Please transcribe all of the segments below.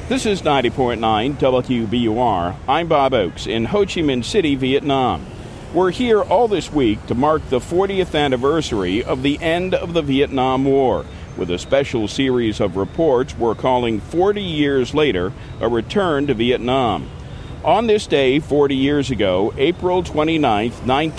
This is 90.9 WBUR. I'm Bob Oakes in Ho Chi Minh City, Vietnam. We're here all this week to mark the 40th anniversary of the end of the Vietnam War, with a special series of reports we're calling 40 Years Later, A Return to Vietnam. On this day, 40 years ago, April 29,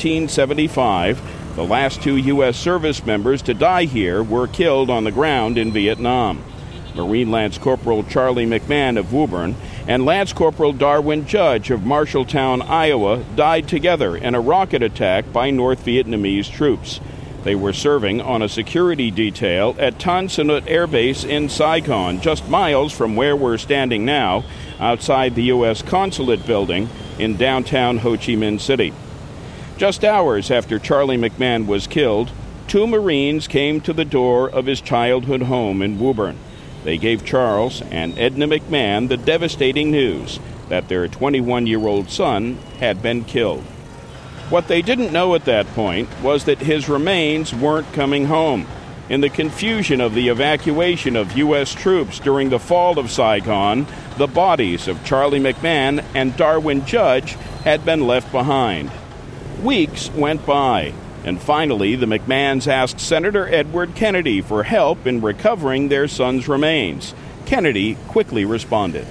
1975, the last two U.S. service members to die here were killed on the ground in Vietnam. Marine Lance Corporal Charlie McMahon of Woburn and Lance Corporal Darwin Judge of Marshalltown, Iowa, died together in a rocket attack by North Vietnamese troops. They were serving on a security detail at Tan Son Nhut Air Base in Saigon, just miles from where we're standing now, outside the U.S. Consulate building in downtown Ho Chi Minh City. Just hours after Charlie McMahon was killed, two Marines came to the door of his childhood home in Woburn. They gave Charles and Edna McMahon the devastating news that their 21-year-old son had been killed. What they didn't know at that point was that his remains weren't coming home. In the confusion of the evacuation of U.S. troops during the fall of Saigon, the bodies of Charlie McMahon and Darwin Judge had been left behind. Weeks went by, and finally the McMahons asked Senator Edward Kennedy for help in recovering their son's remains. Kennedy quickly responded.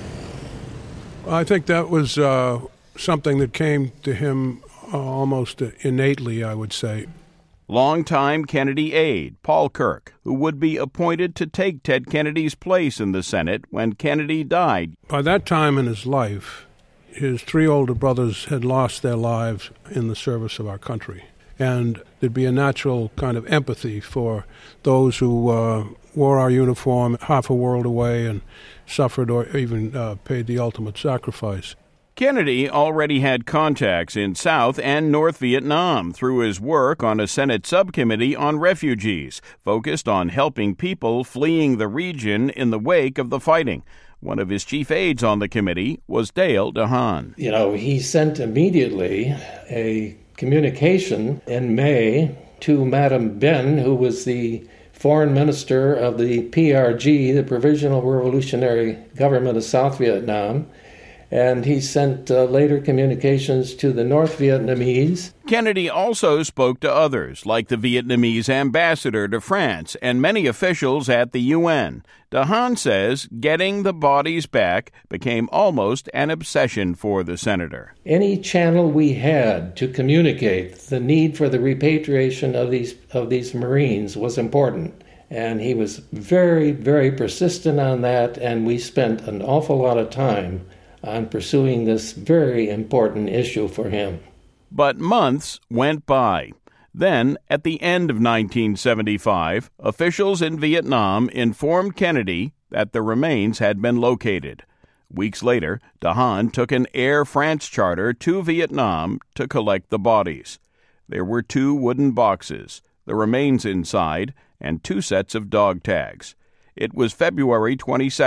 I think that was something that came to him almost innately, I would say. Longtime Kennedy aide Paul Kirk, who would be appointed to take Ted Kennedy's place in the Senate when Kennedy died. By that time in his life, his three older brothers had lost their lives in the service of our country. And there'd be a natural kind of empathy for those who wore our uniform half a world away and suffered or even paid the ultimate sacrifice. Kennedy already had contacts in South and North Vietnam through his work on a Senate subcommittee on refugees, focused on helping people fleeing the region in the wake of the fighting. One of his chief aides on the committee was Dale DeHaan. He sent immediately a communication in May to Madame Ben, who was the foreign minister of the PRG, the Provisional Revolutionary Government of South Vietnam, and he sent later communications to the North Vietnamese. Kennedy also spoke to others, like the Vietnamese ambassador to France and many officials at the UN. DeHaan says getting the bodies back became almost an obsession for the senator. Any channel we had to communicate the need for the repatriation of these Marines was important. And he was very, very persistent on that, and we spent an awful lot of time on pursuing this very important issue for him. But months went by. Then, at the end of 1975, officials in Vietnam informed Kennedy that the remains had been located. Weeks later, DeHaan took an Air France charter to Vietnam to collect the bodies. There were two wooden boxes, the remains inside, and two sets of dog tags. It was February 22,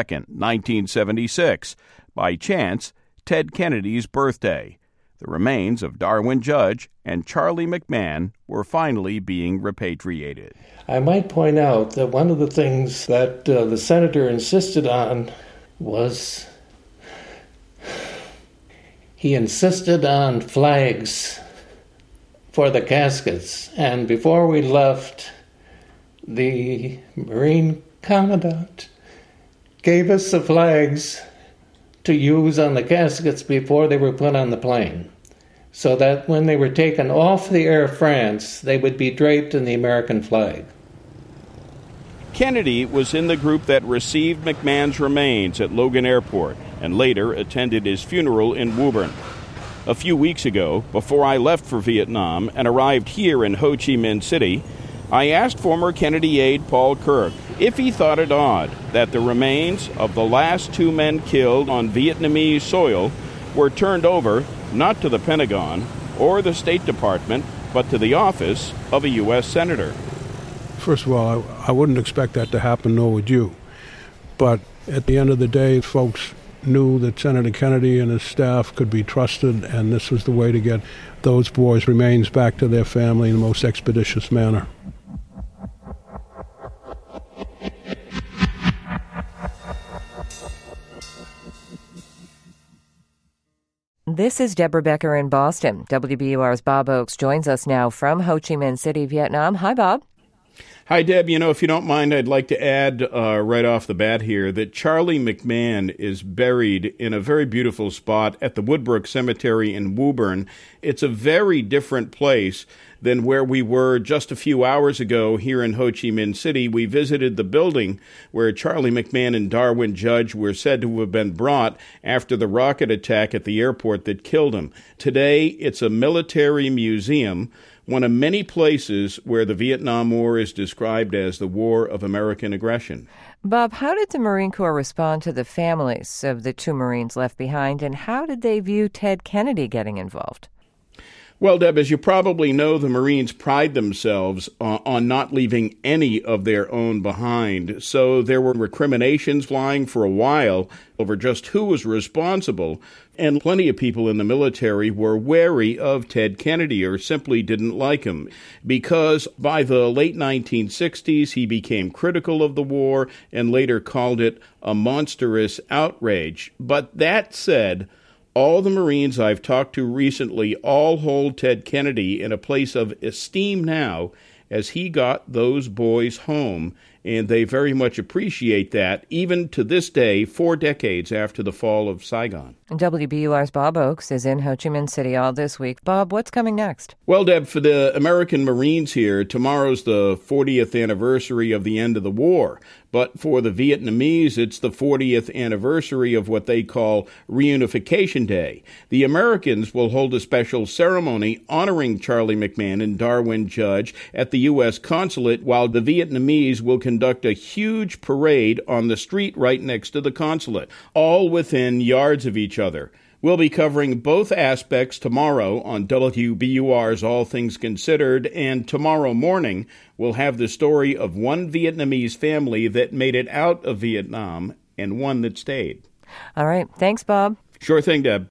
1976. By chance, Ted Kennedy's birthday. The remains of Darwin Judge and Charlie McMahon were finally being repatriated. I might point out that one of the things that the senator insisted on was he insisted on flags for the caskets. And before we left, the Marine Commandant gave us the flags to use on the caskets before they were put on the plane, so that when they were taken off the Air France, they would be draped in the American flag. Kennedy was in the group that received McMahon's remains at Logan Airport and later attended his funeral in Woburn. A few weeks ago, before I left for Vietnam and arrived here in Ho Chi Minh City, I asked former Kennedy aide Paul Kirk if he thought it odd that the remains of the last two men killed on Vietnamese soil were turned over not to the Pentagon or the State Department, but to the office of a U.S. Senator. First of all, I wouldn't expect that to happen, nor would you. But at the end of the day, folks knew that Senator Kennedy and his staff could be trusted, and this was the way to get those boys' remains back to their family in the most expeditious manner. This is Deborah Becker in Boston. WBUR's Bob Oakes joins us now from Ho Chi Minh City, Vietnam. Hi, Bob. Hi, Deb. If you don't mind, I'd like to add right off the bat here that Charlie McMahon is buried in a very beautiful spot at the Woodbrook Cemetery in Woburn. It's a very different place than where we were just a few hours ago here in Ho Chi Minh City. We visited the building where Charlie McMahon and Darwin Judge were said to have been brought after the rocket attack at the airport that killed him. Today, it's a military museum, one of many places where the Vietnam War is described as the war of American aggression. Bob, how did the Marine Corps respond to the families of the two Marines left behind, and how did they view Ted Kennedy getting involved? Well, Deb, as you probably know, the Marines pride themselves on not leaving any of their own behind. So there were recriminations flying for a while over just who was responsible. And plenty of people in the military were wary of Ted Kennedy or simply didn't like him because by the late 1960s, he became critical of the war and later called it a monstrous outrage. But that said, all the Marines I've talked to recently all hold Ted Kennedy in a place of esteem now as he got those boys home, and they very much appreciate that, even to this day, 4 decades after the fall of Saigon. WBUR's Bob Oakes is in Ho Chi Minh City all this week. Bob, what's coming next? Well, Deb, for the American Marines here, tomorrow's the 40th anniversary of the end of the war. But for the Vietnamese, it's the 40th anniversary of what they call Reunification Day. The Americans will hold a special ceremony honoring Charlie McMahon and Darwin Judge at the U.S. consulate, while the Vietnamese will conduct a huge parade on the street right next to the consulate, all within yards of each other. We'll be covering both aspects tomorrow on WBUR's All Things Considered, and tomorrow morning we'll have the story of one Vietnamese family that made it out of Vietnam and one that stayed. All right. Thanks, Bob. Sure thing, Deb.